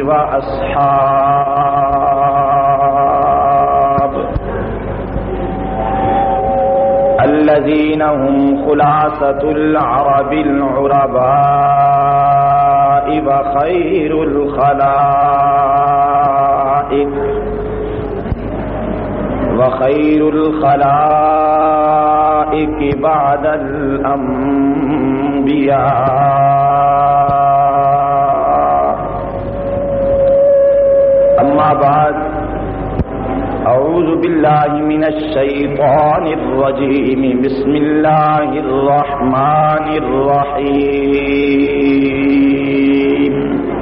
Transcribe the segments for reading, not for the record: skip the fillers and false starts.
وأصحاب الذين هم خلاصة العرب العرباء وخير الخلائق بعد الأنبياء. أما بعد، أعوذ بالله من الشيطان الرجيم. بسم الله الرحمن الرحيم.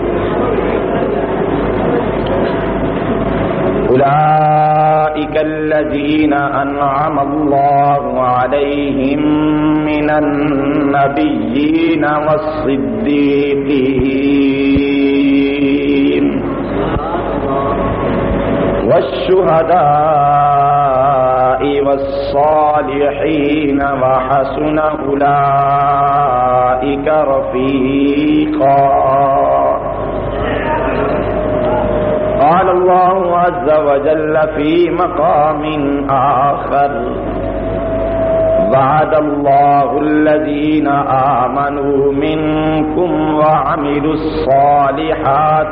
أولئك الذين أنعم الله عليهم من النبيين والصديقين والشهداء والصالحين وحسن أولئك رفيقا. قال الله عز وجل في مقام آخر: وعد الله الذين آمنوا منكم وعملوا الصالحات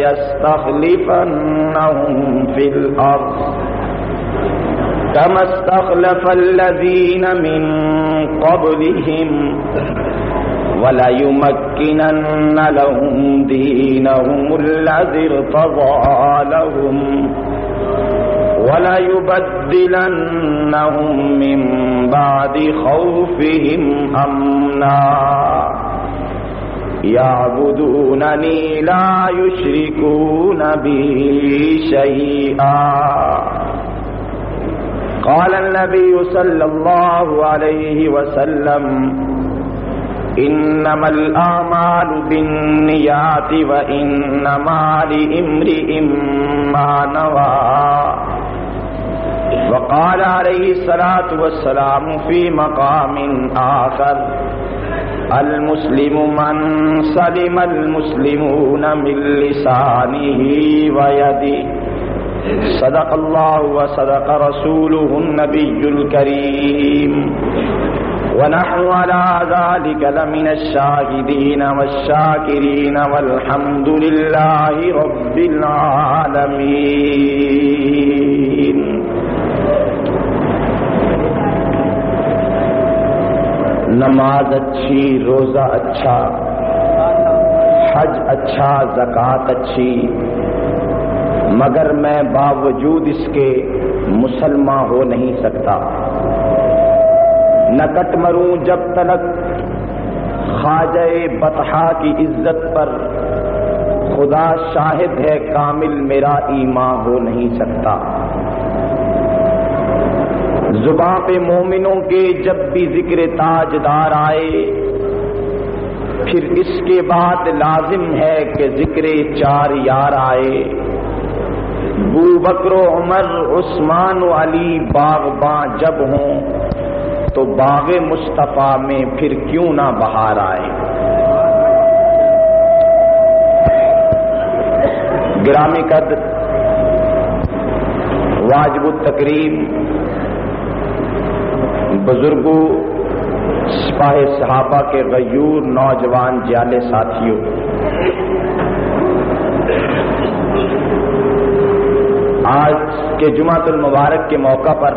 ليستخلفنهم في الأرض كما استخلف الذين من قبلهم وَلَيُمَكِّنَنَّ لَهُمْ دِينَهُمُ الَّذِي ارْتَضَىٰ لَهُمْ وَلَيُبَدِّلَنَّهُم مِّن بَعْدِ خَوْفِهِمْ أَمْنًا يَعْبُدُونَنِي لَا يُشْرِكُونَ بِي شَيْئًا. قال النبي صلى الله عليه وسلم: انما الاعمال بالنیات وانما لامرئ ما نوى. وقال عليه الصلاة والسلام في مقام آخر: المسلم من سلم المسلمون من لسانه ويده. صدق الله وصدق رسوله النبي الكريم، ونحن على ذلك لمن الشاهدين والشاكرين والحمد لله رب العالمين. نماز اچھی، روزہ اچھا، حج اچھا، زکوٰۃ اچھی، مگر میں باوجود اس کے مسلمان ہو نہیں سکتا. نہ کٹ مروں جب تلک خواجہ بطحا کی عزت پر، خدا شاہد ہے کامل میرا ایمان ہو نہیں سکتا. زباں پہ مومنوں کے جب بھی ذکر تاجدار آئے، پھر اس کے بعد لازم ہے کہ ذکر چار یار آئے. ابو بکر و عمر، عثمان و علی باغباں جب ہوں تو باغ مصطفیٰ میں پھر کیوں نہ بہار آئے. گرامی قدر، واجب التکریم بزرگوں، سپاہ صحابہ کے غیور نوجوان جالے ساتھیوں، آج کے جمعۃ المبارک کے موقع پر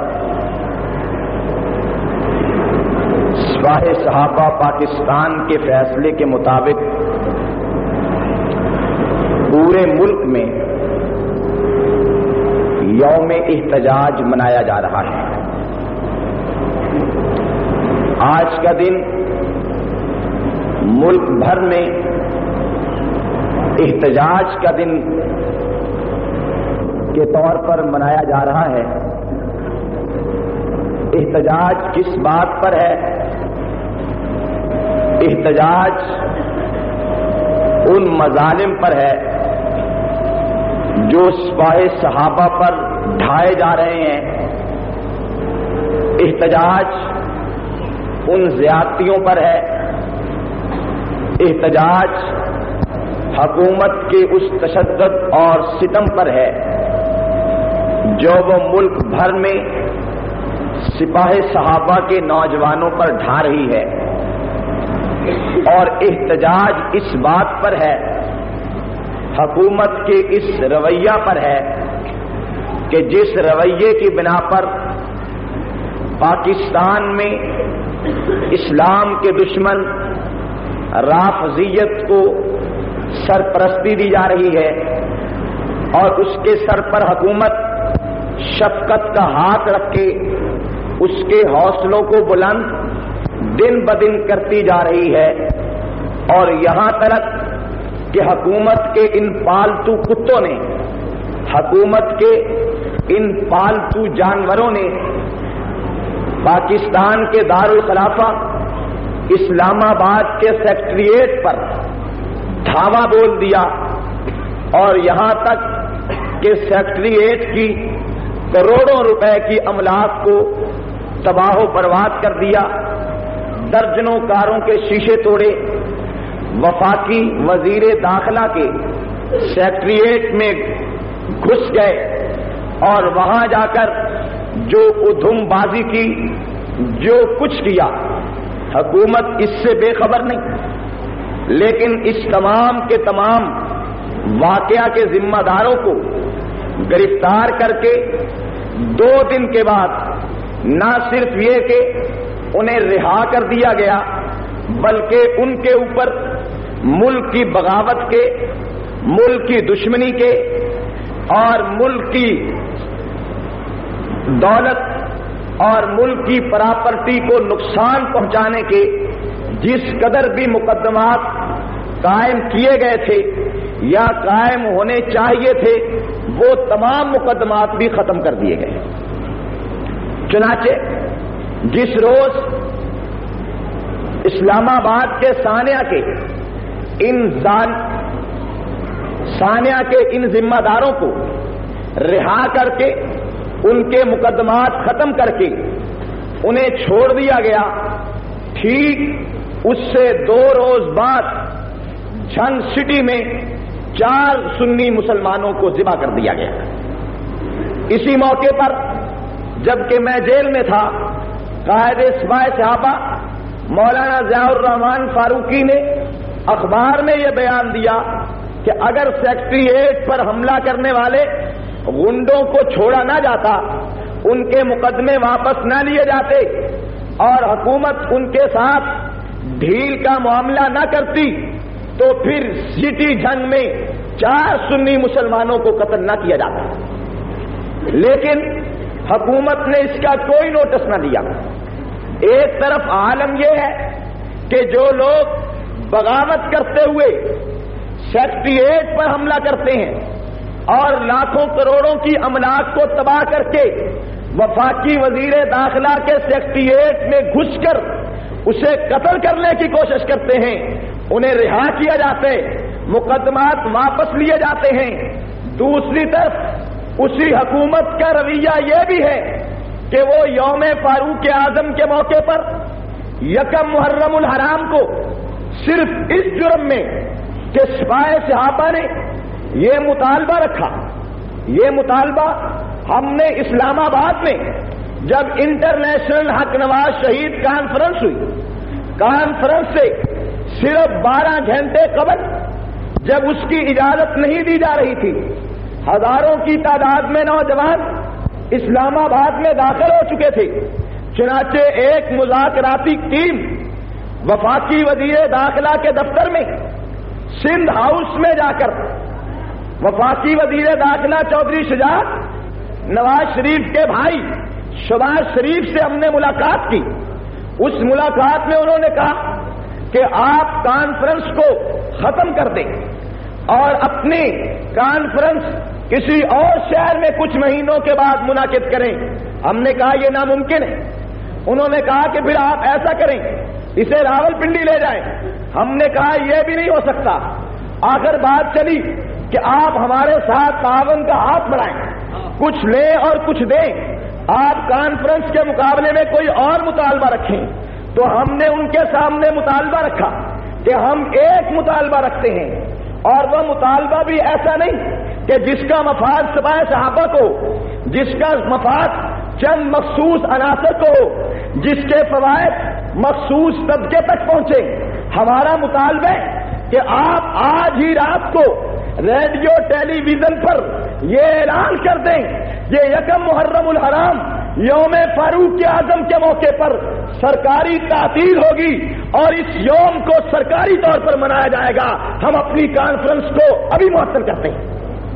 سپاہ صحابہ پاکستان کے فیصلے کے مطابق پورے ملک میں یوم احتجاج منایا جا رہا ہے. آج کا دن ملک بھر میں احتجاج کا دن کے طور پر منایا جا رہا ہے. احتجاج کس بات پر ہے؟ احتجاج ان مظالم پر ہے جو سپاہ صحابہ پر ڈھائے جا رہے ہیں. احتجاج ان زیادتیوں پر ہے. احتجاج حکومت کے اس تشدد اور ستم پر ہے جو وہ ملک بھر میں سپاہ صحابہ کے نوجوانوں پر ڈھا رہی ہے، اور احتجاج اس بات پر ہے، حکومت کے اس رویہ پر ہے کہ جس رویے کی بنا پر پاکستان میں اسلام کے دشمن رافضیت کو سرپرستی دی جا رہی ہے، اور اس کے سر پر حکومت شفقت کا ہاتھ رکھ کے اس کے حوصلوں کو بلند دن بدن کرتی جا رہی ہے، اور یہاں تک کہ حکومت کے ان پالتو کتوں نے، حکومت کے ان پالتو جانوروں نے پاکستان کے دارالخلافہ اسلام آباد کے سیکٹریٹ پر دھاوا بول دیا، اور یہاں تک کہ سیکٹریٹ کی کروڑوں روپے کی املاک کو تباہ و برباد کر دیا، درجنوں کاروں کے شیشے توڑے، وفاقی وزیر داخلہ کے سیکٹریٹ میں گھس گئے اور وہاں جا کر جو ادھم بازی کی، جو کچھ کیا، حکومت اس سے بے خبر نہیں، لیکن اس تمام کے تمام واقعہ کے ذمہ داروں کو گرفتار کر کے 2 دن کے بعد نہ صرف یہ کہ انہیں رہا کر دیا گیا، بلکہ ان کے اوپر ملک کی بغاوت کے، ملک کی دشمنی کے اور ملک کی دولت اور ملک کی پراپرٹی کو نقصان پہنچانے کے جس قدر بھی مقدمات قائم کیے گئے تھے یا قائم ہونے چاہیے تھے، وہ تمام مقدمات بھی ختم کر دیے گئے۔ چنانچہ جس روز اسلام آباد کے سانیہ کے ان ذمہ داروں کو رہا کر کے، ان کے مقدمات ختم کر کے انہیں چھوڑ دیا گیا، ٹھیک اس سے 2 روز بعد جھنگ سٹی میں 4 سنی مسلمانوں کو ذبح کر دیا گیا۔ اسی موقع پر جبکہ میں جیل میں تھا، قائد سپاہ صحابہ مولانا ضیاء الرحمان فاروقی نے اخبار میں یہ بیان دیا کہ اگر سیکٹریٹ پر حملہ کرنے والے غنڈوں کو چھوڑا نہ جاتا، ان کے مقدمے واپس نہ لیے جاتے اور حکومت ان کے ساتھ ڈھیل کا معاملہ نہ کرتی، تو پھر سٹی جنگ میں 4 سنی مسلمانوں کو قتل نہ کیا جاتا۔ لیکن حکومت نے اس کا کوئی نوٹس نہ لیا۔ ایک طرف عالم یہ ہے کہ جو لوگ بغاوت کرتے ہوئے سیکٹریٹ پر حملہ کرتے ہیں اور لاکھوں کروڑوں کی املاک کو تباہ کر کے وفاقی وزیر داخلہ کے سیکٹریٹ میں گھس کر اسے قتل کرنے کی کوشش کرتے ہیں، انہیں رہا کیا جاتا ہے، مقدمات واپس لیے جاتے ہیں۔ دوسری طرف اسی حکومت کا رویہ یہ بھی ہے کہ وہ یوم فاروق اعظم کے موقع پر 1 محرم الحرام کو صرف اس جرم میں کہ سپاہ صحابہ نے یہ مطالبہ رکھا، یہ مطالبہ ہم نے اسلام آباد میں جب انٹرنیشنل حق نواز شہید کانفرنس ہوئی، کانفرنس سے صرف 12 گھنٹے قبل جب اس کی اجازت نہیں دی جا رہی تھی، ہزاروں کی تعداد میں نوجوان اسلام آباد میں داخل ہو چکے تھے۔ چنانچہ ایک مذاکراتی ٹیم وفاقی وزیر داخلہ کے دفتر میں سندھ ہاؤس میں جا کر وفاقی وزیر داخلہ چودھری شجاعت نواز شریف کے بھائی شہباز شریف سے ہم نے ملاقات کی۔ اس ملاقات میں انہوں نے کہا کہ آپ کانفرنس کو ختم کر دیں اور اپنی کانفرنس کسی اور شہر میں کچھ مہینوں کے بعد منعقد کریں۔ ہم نے کہا یہ ناممکن ہے۔ انہوں نے کہا کہ پھر آپ ایسا کریں، اسے راولپنڈی لے جائیں۔ ہم نے کہا یہ بھی نہیں ہو سکتا۔ آخر بات چلی کہ آپ ہمارے ساتھ تعاون کا ہاتھ بڑھائیں، کچھ لیں اور کچھ دیں، آپ کانفرنس کے مقابلے میں کوئی اور مطالبہ رکھیں۔ تو ہم نے ان کے سامنے مطالبہ رکھا کہ ہم ایک مطالبہ رکھتے ہیں اور وہ مطالبہ بھی ایسا نہیں کہ جس کا مفاد سبائے صحابہ کو، جس کا مفاد چند مخصوص عناصر کو، جس کے فوائد مخصوص طبقے تک پہنچے۔ ہمارا مطالبہ ہے کہ آپ آج ہی رات کو ریڈیو ٹیلی ویژن پر یہ اعلان کر دیں، یہ یکم محرم الحرام یوم فاروق اعظم کے موقع پر سرکاری تعطیل ہوگی اور اس یوم کو سرکاری طور پر منایا جائے گا۔ ہم اپنی کانفرنس کو ابھی معطل کرتے ہیں۔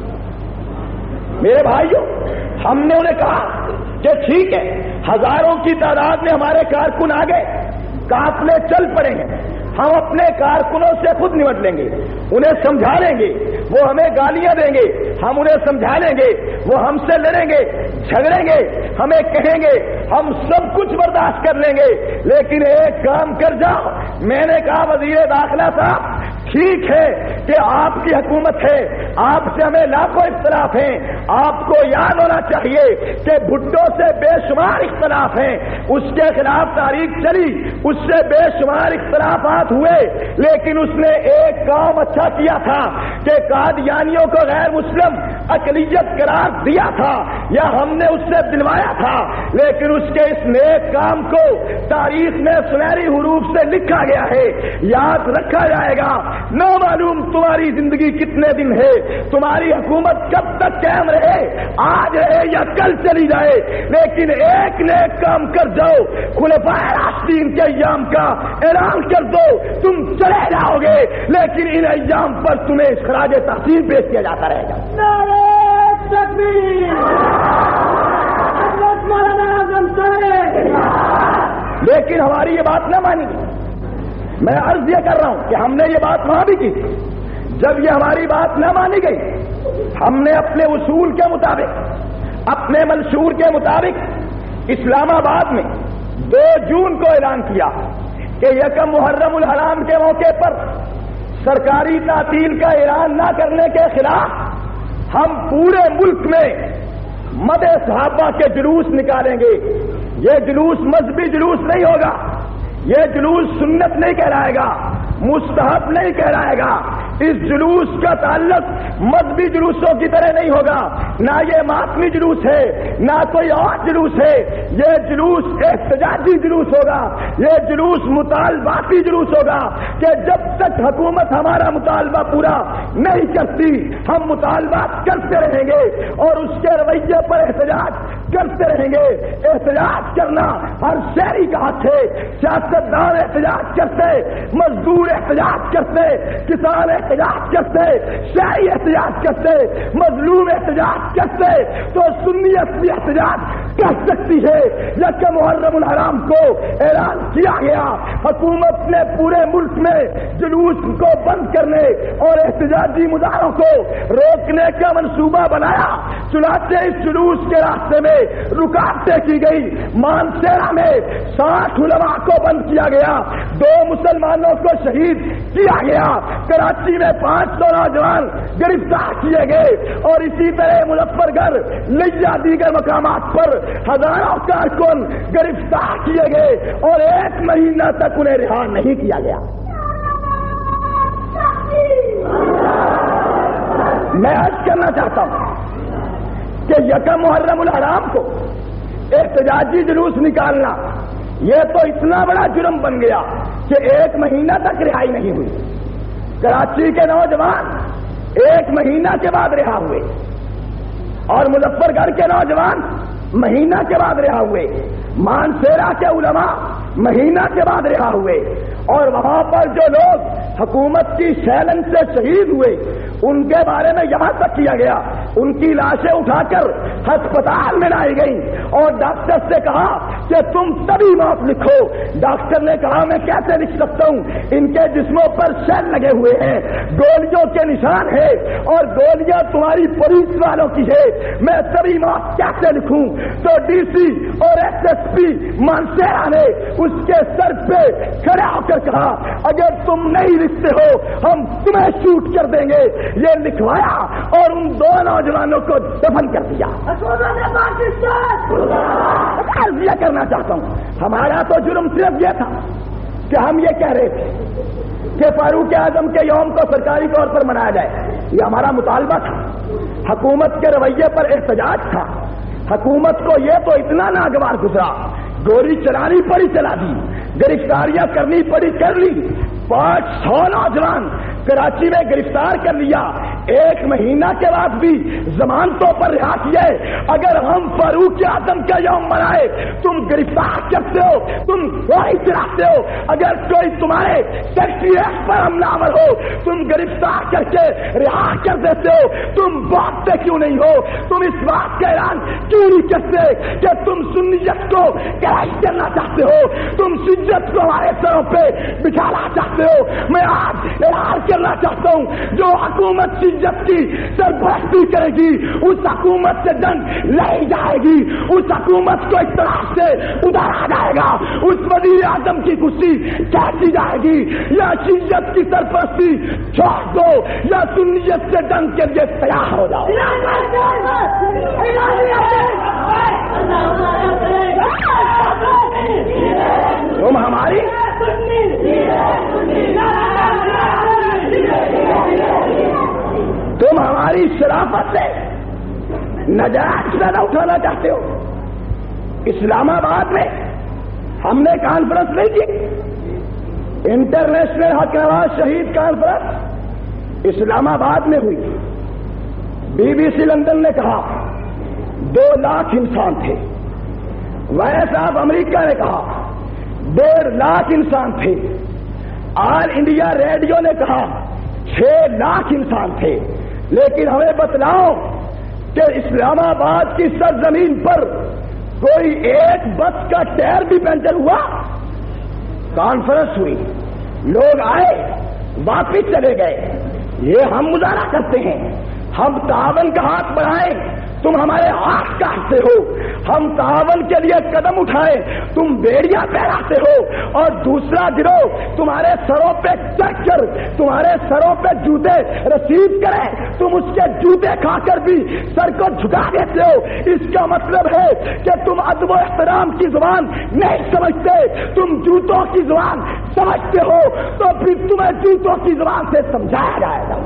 میرے بھائیوں، ہم نے انہیں کہا کہ ٹھیک ہے، ہزاروں کی تعداد میں ہمارے کارکن آ گئے، قافلے چل پڑے ہیں، ہم اپنے کارکنوں سے خود نمٹ لیں گے، انہیں سمجھا لیں گے، وہ ہمیں گالیاں دیں گے، ہم انہیں سمجھا لیں گے، وہ ہم سے لڑیں گے، جھگڑیں گے، ہمیں کہیں گے، ہم سب کچھ برداشت کر لیں گے، لیکن ایک کام کر جاؤ۔ میں نے کہا وزیر داخلہ صاحب، ٹھیک ہے کہ آپ کی حکومت ہے، آپ سے ہمیں لاکھوں اختلاف ہیں، آپ کو یاد ہونا چاہیے کہ بھٹو سے بے شمار اختلاف ہیں، اس کے خلاف تاریخ چلی، اس سے بے شمار اختلافات ہوئے، لیکن اس نے ایک کام اچھا کیا تھا کہ قادیانیوں کو غیر مسلم اقلیت قرار دیا تھا، یا ہم نے اس سے دلوایا تھا، لیکن اس کے اس نیک کام کو تاریخ میں سنہری حروف سے لکھا گیا ہے، یاد رکھا جائے گا۔ نہ معلوم تمہاری زندگی کتنے دن ہے، تمہاری حکومت کب تک قائم رہے، آج رہے یا کل چلی جائے، لیکن ایک نیک کام کر جاؤ، خلفائے راشدین کے ایام کا اعلان کر دو، تم چلے جاؤ گے، لیکن ان ایام پر تمہیں خراج تحسین پیش کیا جاتا رہے گا۔ نعرہ تکبیر، حضرت مولانا اعظم صاحب۔ لیکن ہماری یہ بات نہ مانی گئی۔ میں عرض یہ کر رہا ہوں کہ ہم نے یہ بات وہاں بھی کی تھی، جب یہ ہماری بات نہ مانی گئی، ہم نے اپنے اصول کے مطابق، اپنے منشور کے مطابق اسلام آباد میں 2 جون کو اعلان کیا کہ یکم محرم الحرام کے موقع پر سرکاری تعطیل کا اعلان نہ کرنے کے خلاف ہم پورے ملک میں مدح صحابہ کے جلوس نکالیں گے۔ یہ جلوس مذہبی جلوس نہیں ہوگا، یہ جلوس سنت نہیں کہلائے گا، مستحب نہیں کہلائے گا، اس جلوس کا تعلق مذہبی جلوسوں کی طرح نہیں ہوگا، نہ یہ ماتمی جلوس ہے، نہ کوئی اور جلوس ہے، یہ جلوس احتجاجی جلوس ہوگا، یہ جلوس مطالباتی جلوس ہوگا کہ جب تک حکومت ہمارا مطالبہ پورا نہیں کرتی ہم مطالبات کرتے رہیں گے اور اس کے رویے پر احتجاج کرتے رہیں گے۔ احتجاج کرنا ہر شہری کا حق ہے، سیاستدان احتجاج کرتے، مزدور احتجاج کرتے، کسان احتجاج کرتے، شہری احتجاج کرتے، مظلوم احتجاج کرتے، تو سنیت بھی احتجاج کر سکتی ہے۔ یکم محرم الحرام کو اعلان کیا گیا، حکومت نے پورے ملک میں جلوس کو بند کرنے اور احتجاجی مظاہروں کو روکنے کا منصوبہ بنایا، چنانچہ اس جلوس کے راستے میں رکاوٹیں کی گئی۔ مانسیرا میں 60 علماء کو بند کیا گیا، 2 مسلمانوں کو شہید کیا گیا، کراچی میں 500 نوجوان گرفتار کیے گئے، اور اسی طرح مظفر گڑھ، لیا، دیگر مقامات پر ہزاروں کارکن گرفتار کیے گئے اور 1 مہینہ تک انہیں رہا نہیں کیا گیا۔ میں عرض کرنا چاہتا ہوں کہ یکم محرم الحرام کو احتجاجی جلوس نکالنا یہ تو اتنا بڑا جرم بن گیا کہ 1 مہینہ تک رہائی نہیں ہوئی۔ کراچی کے نوجوان 1 مہینہ کے بعد رہا ہوئے اور مظفر گڑھ کے نوجوان مہینہ کے بعد رہا ہوئے، مانسیرا کے علماء مہینہ کے بعد رہا ہوئے، اور وہاں پر جو لوگ حکومت کی سیلن سے شہید ہوئے ان کے بارے میں یہاں تک کیا گیا ان کی لاشیں اٹھا کر ہسپتال میں لائی گئی اور ڈاکٹر سے کہا کہ تم تبھی موت لکھو۔ ڈاکٹر نے کہا میں کیسے لکھ سکتا ہوں، ان کے جسموں پر سیل لگے ہوئے ہیں، گولیوں کے نشان ہے اور گولیاں تمہاری پولیس والوں کی ہے، میں تبھی موت کیسے لکھوں؟ تو ڈی سی اور ایس ایس پی مانسیرا نے اس کے سر پہ کھڑا ہو کر کہا اگر تم نہیں لکھتے ہو ہم تمہیں شوٹ کر دیں گے۔ یہ لکھوایا اور ان 2 نوجوانوں کو دفن کر دیا۔ عرض یہ کرنا چاہتا ہوں، ہمارا تو جرم صرف یہ تھا کہ ہم یہ کہہ رہے تھے کہ فاروق اعظم کے یوم کو سرکاری طور پر منایا جائے، یہ ہمارا مطالبہ تھا، حکومت کے رویے پر احتجاج تھا۔ حکومت کو یہ تو اتنا ناگوار گزرا، گولی چلانی پڑی چلا دی، گرفتاریاں کرنی پڑی کر لی، 500 نوجوان کراچی میں گرفتار کر لیا، 1 مہینہ کے بعد بھی ضمانتوں پر رہا کیے۔ اگر ہم فاروق اعظم کا یوم منائے تم گرفتار کرتے ہو، تم گولی چلاتے ہو، اگر کوئی تمہارے سیکریٹریٹ پر حملہ آور ہو تم گرفتار کر کے رہا کر دیتے ہو، تم بولتے کیوں نہیں ہو؟ تم اس بات کا اعلان کیوں نہیں کرتے کہ تم سنیت کو کرائی کرنا چاہتے ہو، تم شدت کو ہمارے سروں پہ بٹھانا چاہتے ہو؟ میں آج اعلان کرنا چاہتا ہوں، جو حکومت شدت کی سرپرستی کرے گی اس حکومت سے جنگ لڑی جائے گی، اس حکومت کو اس طرح سے اتارا جائے گا، اس وزیر اعظم کی کرسی کھینچی جائے گی۔ یا شدت کی سرپرستی چھوڑ دو یا سنیت سے جنگ کے لیے تیار ہو جاؤ۔ تم ہماری شرافت سے نجات نہ اٹھانا چاہتے ہو۔ اسلام آباد میں ہم نے کانفرنس نہیں کی، انٹرنیشنل حق نواز شہید کانفرنس اسلام آباد میں ہوئی۔ BBC لندن نے کہا 2 لاکھ انسان تھے، وائس آف امریکہ نے کہا 1.5 لاکھ انسان تھے، آل انڈیا ریڈیو نے کہا 6 لاکھ انسان تھے۔ لیکن ہمیں بتلاؤ کہ اسلام آباد کی سرزمین پر کوئی ایک بس کا ٹائر بھی پنچر ہوا؟ کانفرنس ہوئی، لوگ آئے واپس چلے گئے۔ یہ ہم مظاہرہ کرتے ہیں، ہم تعاون کا ہاتھ بڑھائیں، تم ہمارے ہاتھ کاٹتے ہو، ہم تعاون کے لیے قدم اٹھائیں، تم بیڑیاں پھیلاتے ہو، اور دوسرا گروہ تمہارے سروں پہ چڑھ کر تمہارے سروں پہ جوتے رسید کرے، تم اس کے جوتے کھا کر بھی سر کو جھکا دیتے ہو۔ اس کا مطلب ہے کہ تم ادب و احترام کی زبان نہیں سمجھتے، تم جوتوں کی زبان سمجھتے ہو، تو پھر تمہیں جوتوں کی زبان سے سمجھایا جائے گا۔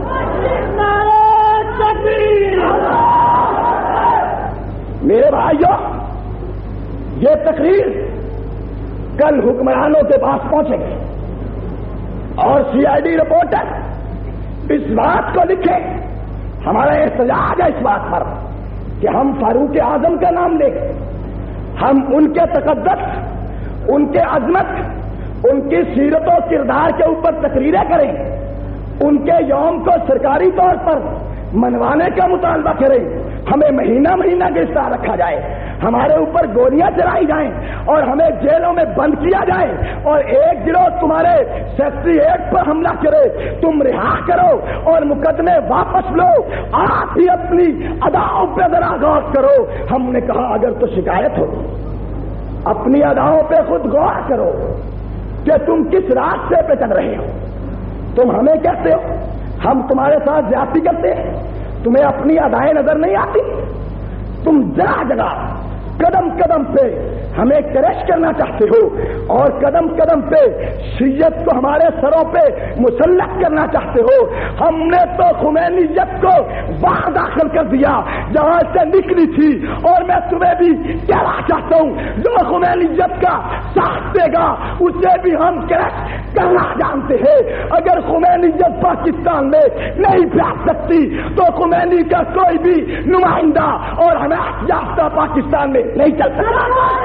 میرے بھائیوں، یہ تقریر کل حکمرانوں کے پاس پہنچے گی اور CID رپورٹر اس بات کو لکھے، ہمارا احتجاج ہے اس بات پر کہ ہم فاروق اعظم کا نام لیں، ہم ان کے تقدس، ان کے عظمت، ان کی سیرت و کردار کے اوپر تقریریں کریں، ان کے یوم کو سرکاری طور پر منوانے کا مطالبہ کریں، ہمیں مہینہ مہینہ گرفتار رکھا جائے، ہمارے اوپر گولیاں چلائی جائیں اور ہمیں جیلوں میں بند کیا جائے، اور ایک گروہ تمہارے سیکریٹریٹ پر حملہ کرے، تم رہا کرو اور مقدمے واپس لو۔ آپ ہی اپنی اداؤں پہ ذرا غور کرو۔ ہم نے کہا اگر تو شکایت ہو، اپنی اداؤں پہ خود غور کرو کہ تم کس راستے پہ چل رہے ہو۔ تم ہمیں کہتے ہو ہم تمہارے ساتھ زیادتی کرتے ہیں، تمہیں اپنی ادائیں نظر نہیں آتی؟ تم جگہ جگہ قدم قدم پہ ہمیں کریش کرنا چاہتے ہو اور قدم قدم پہ شریعت کو ہمارے سروں پہ مسلط کرنا چاہتے ہو۔ ہم نے تو خمینیت کو باہر داخل کر دیا جہاں سے نکلی تھی، اور میں تمہیں بھی کہنا چاہتا ہوں جو خمینیت کا ساتھ دے گا اسے بھی ہم کریش کرنا جانتے ہیں۔ اگر خمینیت پاکستان میں نہیں پھیل سکتی تو خمینی کا کوئی بھی نمائندہ اور حمایت یافتہ پاکستان میں نہیں چل سکتا۔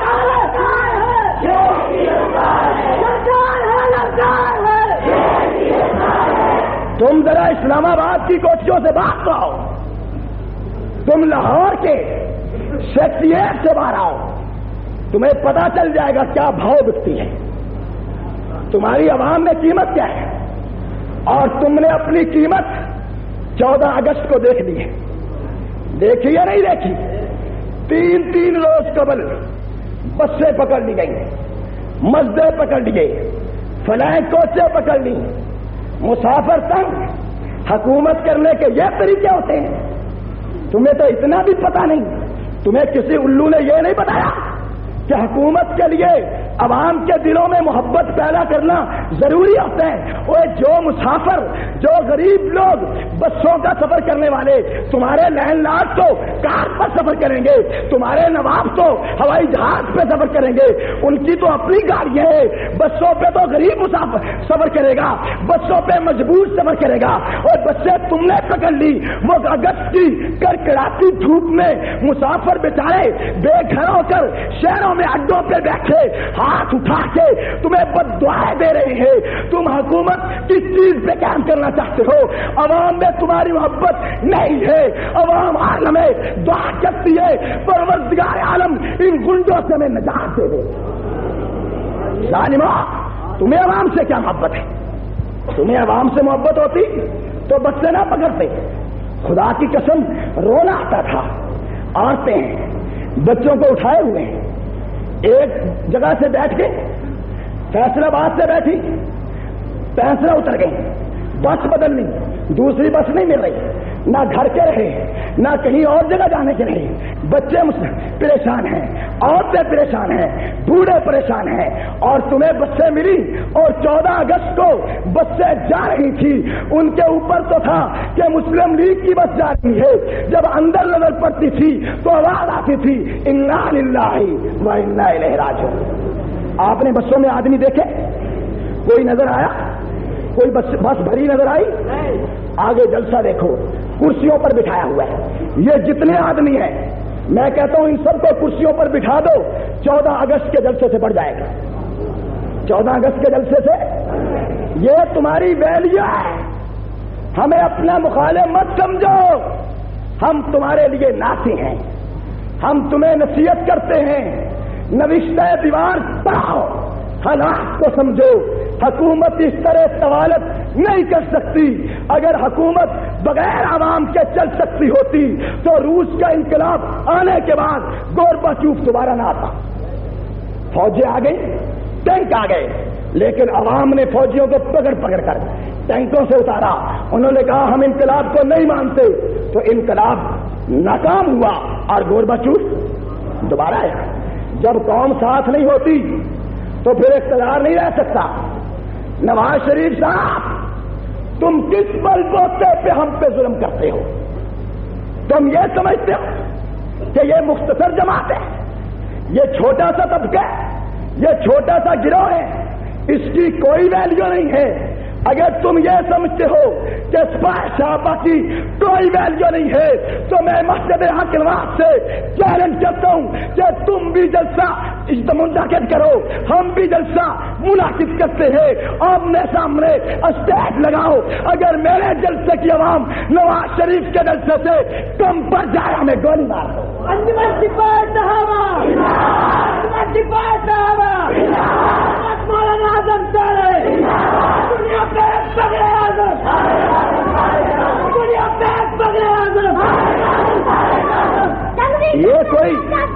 تم ذرا اسلام آباد کی کوٹھیوں سے باہر آؤ، تم لاہور کے سیکریٹریٹ سے باہر آؤ، تمہیں پتا چل جائے گا کیا بھاؤ بکتی ہے، تمہاری عوام میں قیمت کیا ہے، اور تم نے اپنی قیمت 14 اگست کو دیکھ لی ہے۔ دیکھی یا نہیں دیکھی؟ 3 روز قبل بسیں پکڑ لی گئی، مسجدیں پکڑ لی گئی، فلائیں کوچیں پکڑ لی، مسافر تنگ۔ حکومت کرنے کے یہ طریقے ہوتے ہیں؟ تمہیں تو اتنا بھی پتا نہیں، تمہیں کسی الو نے یہ نہیں بتایا کہ حکومت کے لیے عوام کے دلوں میں محبت پیدا کرنا ضروری ہوتا ہے. وہ جو مسافر، جو غریب لوگ بسوں کا سفر کرنے والے، تمہارے لینڈ لارڈ تو کار پر سفر کریں گے، تمہارے نواب تو ہوائی جہاز پہ سفر کریں گے، ان کی تو اپنی گاڑیاں ہیں. بسوں پہ تو غریب مسافر سفر کرے گا، بسوں پہ مجبور سفر کرے گا. اور بسیں تم نے پکڑ لی، وہ اگست کی کڑکڑاتی دھوپ میں مسافر بیچارے بے گھر ہو کر شہروں میں اڈوں پہ بیٹھے ہاتھ اٹھا کے تمہیں بد دعائیں دے رہے ہیں. تم حکومت کس چیز پہ کام کرنا چاہتے ہو؟ عوام میں تمہاری محبت نہیں ہے. عوام عالم میں دعا کرتی ہے پروردگار عالم ان گنڈوں سے میں نجات دے دے. ظالموں، تمہیں عوام سے کیا محبت ہے؟ تمہیں عوام سے محبت ہوتی تو بچے نہ پکڑتے. خدا کی قسم رونا آتا تھا. عورتیں بچوں کو اٹھائے ہوئے ہیں، ایک جگہ سے بیٹھ کے فیصلہ آباد سے بیٹھی، فیصلہ اتر گئی، بس بدلنی، دوسری بس نہیں مل رہی، نہ گھر کے رہے نہ کہیں اور جگہ جانے کے رہے. بچے پریشان ہیں، عورتیں پریشان ہیں، بوڑھے پریشان ہیں. اور تمہیں بسیں ملی اور 14 اگست کو بسیں جا رہی تھی. ان کے اوپر تو تھا کہ مسلم لیگ کی بس جا رہی ہے. جب اندر نظر پڑتی تھی تو آواز آتی تھی انا للہ و انا الیہ راجعون. آپ نے بسوں میں آدمی دیکھے؟ کوئی نظر آیا؟ کوئی بس بھری نظر آئی؟ آگے جلسہ دیکھو، کرسیوں پر بٹھایا ہوا ہے. یہ جتنے آدمی ہیں میں کہتا ہوں ان سب کو کرسیوں پر بٹھا دو، 14 اگست کے جلسے سے بڑھ جائے گا. 14 اگست کے جلسے سے یہ تمہاری ویلیو ہے. ہمیں اپنا مخالف مت سمجھو، ہم تمہارے لیے ناصح ہیں، ہم تمہیں نصیحت کرتے ہیں. نوشتہ دیوار پڑھاؤ، حالات کو سمجھو. حکومت اس طرح طوالت نہیں کر سکتی. اگر حکومت بغیر عوام کے چل سکتی ہوتی تو روس کا انقلاب آنے کے بعد گورباچوف دوبارہ نہ آتا. فوجیں آ گئی، ٹینک آ گئے، لیکن عوام نے فوجیوں کو پکڑ پکڑ کر ٹینکوں سے اتارا. انہوں نے کہا ہم انقلاب کو نہیں مانتے، تو انقلاب ناکام ہوا اور گورباچوف دوبارہ آیا. جب قوم ساتھ نہیں ہوتی تو پھر اقتدار نہیں رہ سکتا. نواز شریف صاحب، تم کس بل بوتے پہ ہم پہ ظلم کرتے ہو؟ تم یہ سمجھتے ہو کہ یہ مختصر جماعت ہے، یہ چھوٹا سا طبقہ ہے، یہ چھوٹا سا گروہ ہے، اس کی کوئی ویلیو نہیں ہے. اگر تم یہ سمجھتے ہو کہ سپاہی صحابہ کی کوئی ویلیو نہیں ہے تو میں مسجد حق نواز سے چیلنج کرتا ہوں کہ تم بھی جلسہ منعقد کرو، ہم بھی جلسہ منعقد کرتے ہیں. آمنے سامنے اسٹیج لگاؤ. اگر میرے جلسے کی عوام نواز شریف کے جلسے سے کم پر جائے ہمیں گولی مار دو. انجمن سپاہی صحابہ، انجمن سپاہی صحابہ، مولانا اعظم صاحب، دنیا پہ صدر اعظم، دنیا پہ صدر اعظم. یہ کوئی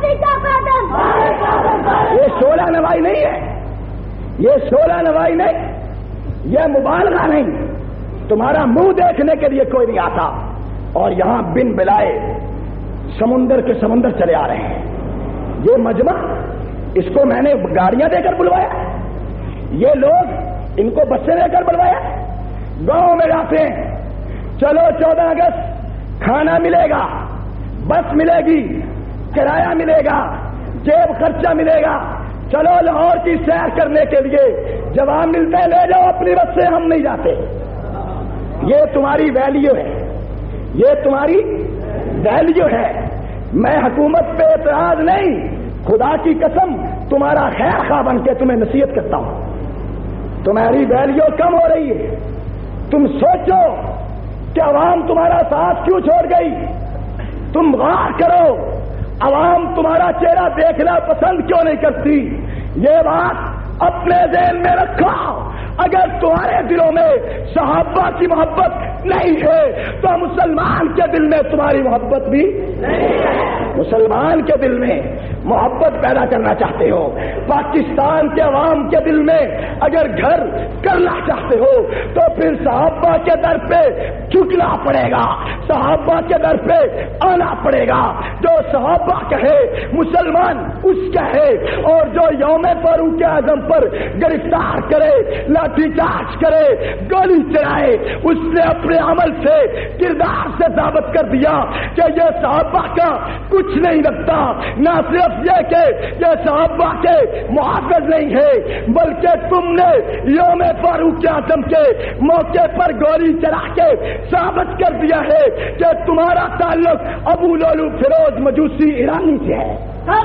یہ شعلہ نوائی نہیں ہے، یہ شعلہ نوائی نہیں، یہ مبالغہ نہیں. تمہارا منہ دیکھنے کے لیے کوئی نہیں آتا اور یہاں بن بلائے سمندر کے سمندر چلے آ رہے ہیں. یہ مجمع، اس کو میں نے گاڑیاں دے کر بلوایا، یہ لوگ ان کو بسیں دے کر بلوایا. گاؤں میں جاتے ہیں، چلو 14 اگست کھانا ملے گا، بس ملے گی، کرایہ ملے گا، جیب خرچہ ملے گا. چلو لاہور کی سیر کرنے کے لیے جواب ملتے ہیں، لے جاؤ اپنی بس سے، ہم نہیں جاتے. یہ تمہاری ویلیو ہے، یہ تمہاری ویلیو ہے. میں حکومت پہ اعتراض نہیں، خدا کی قسم تمہارا خیر خواہ بن کے تمہیں نصیحت کرتا ہوں. تمہاری ویلیو کم ہو رہی ہے. تم سوچو کہ عوام تمہارا ساتھ کیوں چھوڑ گئی. تم غور کرو، عوام تمہارا چہرہ دیکھنا پسند کیوں نہیں کرتی. یہ بات اپنے ذہن میں رکھو. اگر تمہارے دلوں میں صحابہ کی محبت نہیں ہے تو مسلمان کے دل میں تمہاری محبت بھی نہیں ہے۔ مسلمان کے دل میں محبت پیدا کرنا چاہتے ہو، پاکستان کے عوام کے دل میں اگر گھر کرنا چاہتے ہو تو پھر صحابہ کے در پہ جھکنا پڑے گا، صحابہ کے در پہ آنا پڑے گا۔ جو صحابہ کہے مسلمان اس کہے، اور جو یوم فاروق اعظم پر گرفتار کرے، لاٹھی چارج کرے، گولی چلائے، اس نے اپنے عمل سے، کردار سے ثابت کر دیا کہ یہ صحابہ کا کچھ نہیں رکھتا۔ نہ صرف یہ کہ یہ صحابہ کے محافظ نہیں ہے، بلکہ تم نے یوم فاروق اعظم کے موقع پر گولی چلا کے ثابت کر دیا ہے کہ تمہارا تعلق ابو لولو فیروز مجوسی ایرانی سے ہے۔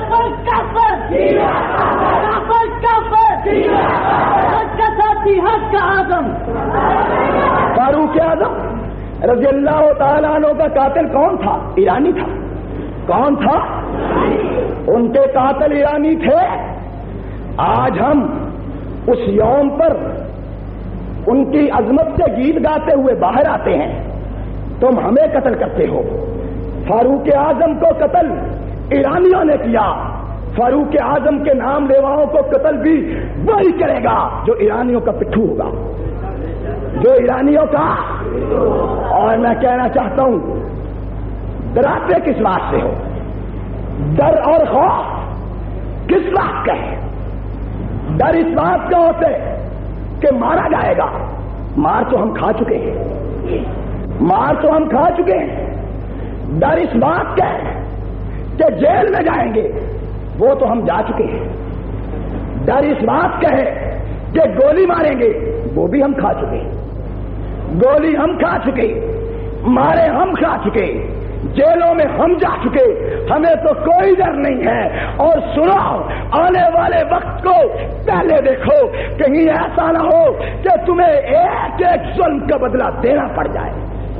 فاروق اعظم رضی اللہ تعالیٰ عنہ کا قاتل کون تھا؟ ایرانی تھا۔ کون تھا؟ ان کے قاتل ایرانی تھے۔ آج ہم اس یوم پر ان کی عظمت سے گیت گاتے ہوئے باہر آتے ہیں، تم ہمیں قتل کرتے ہو۔ فاروق اعظم کو قتل ایرانیوں نے کیا، فاروق اعظم کے نام لیواؤں کو قتل بھی وہی کرے گا جو ایرانیوں کا پٹھو ہوگا، جو ایرانیوں کا۔ اور میں کہنا چاہتا ہوں، ڈراتے کس بات سے ہو؟ ڈر اور خوف کس بات کا ہے؟ ڈر اس بات کا ہوتا ہے کہ مارا جائے گا، مار تو ہم کھا چکے ہیں، مار تو ہم کھا چکے ہیں۔ ڈر اس بات کا ہے کہ جیل میں جائیں گے، وہ تو ہم جا چکے ہیں۔ ڈر اس بات کا ہے کہ گولی ماریں گے، وہ بھی ہم کھا چکے ہیں۔ گولی ہم کھا چکے، مارے ہم کھا چکے، جیلوں میں ہم جا چکے، ہمیں تو کوئی ڈر نہیں ہے۔ اور سنو، آنے والے وقت کو پہلے دیکھو، کہیں ایسا نہ ہو کہ تمہیں ایک ایک ظلم کا بدلہ دینا پڑ جائے۔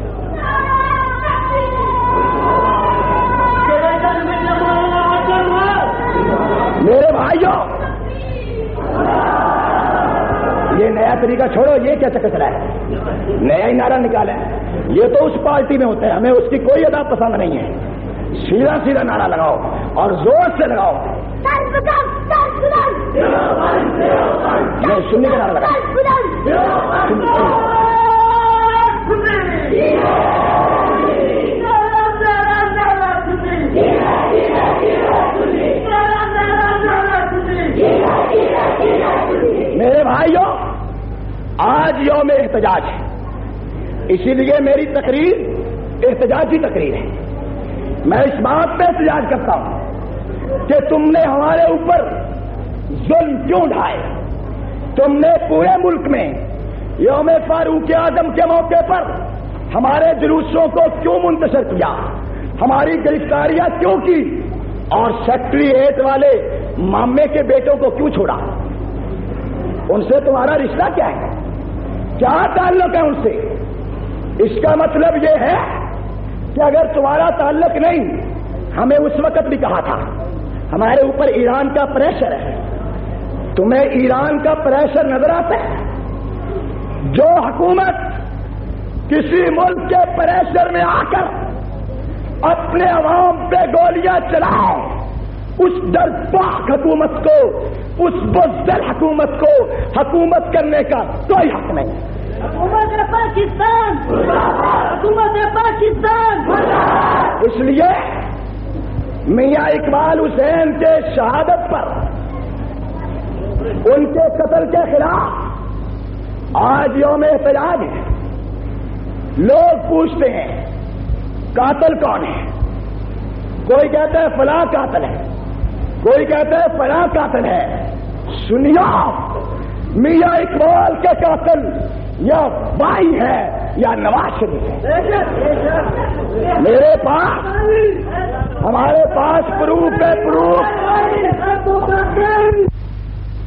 میرے بھائیوں، یہ نیا طریقہ چھوڑو، یہ کیا چکر چلا ہے؟ نیا ہی نعرہ نکالا ہے، یہ تو اس پارٹی میں ہوتا ہے، ہمیں اس کی کوئی ادا پسند نہیں ہے۔ سیدھا سیدھا نعرہ لگاؤ اور زور سے لگاؤ۔ نہیں، سننے کا نعرہ لگاؤ۔ میرے بھائیوں، آج یوم احتجاج ہے، اسی لیے میری تقریر احتجاجی تقریر ہے۔ میں اس بات پہ احتجاج کرتا ہوں کہ تم نے ہمارے اوپر ظلم کیوں ڈھائے؟ تم نے پورے ملک میں یوم فاروق اعظم کے موقع پر ہمارے جلوسوں کو کیوں منتشر کیا؟ ہماری گرفتاریاں کیوں کی؟ اور سیکٹریٹ والے مامے کے بیٹوں کو کیوں چھوڑا؟ ان سے تمہارا رشتہ کیا ہے؟ کیا تعلق ہے ان سے؟ اس کا مطلب یہ ہے کہ اگر تمہارا تعلق نہیں، ہمیں اس وقت بھی کہا تھا ہمارے اوپر ایران کا پریشر ہے۔ تمہیں ایران کا پریشر نظر آتا ہے؟ جو حکومت کسی ملک کے پریشر میں آ کر اپنے عوام پہ گولیاں چلائے، اس ڈرپاک حکومت کو، اس بزدل حکومت کو حکومت کرنے کا کوئی حق نہیں۔ حکومت پاکستان، حکومت پاکستان۔ اس لیے میاں اقبال حسین کے شہادت پر، ان کے قتل کے خلاف آج یوم احتجاج ہے۔ لوگ پوچھتے ہیں قاتل کون ہے؟ کوئی کہتا ہے فلاں قاتل ہے، کوئی کہتا ہے فلاں قاتل ہے۔ سنیے، میاں اقبال کے قاتل یا بھائی ہے یا نواز شریف ہے۔ میرے پاس، ہمارے پاس پروف ہے، پروف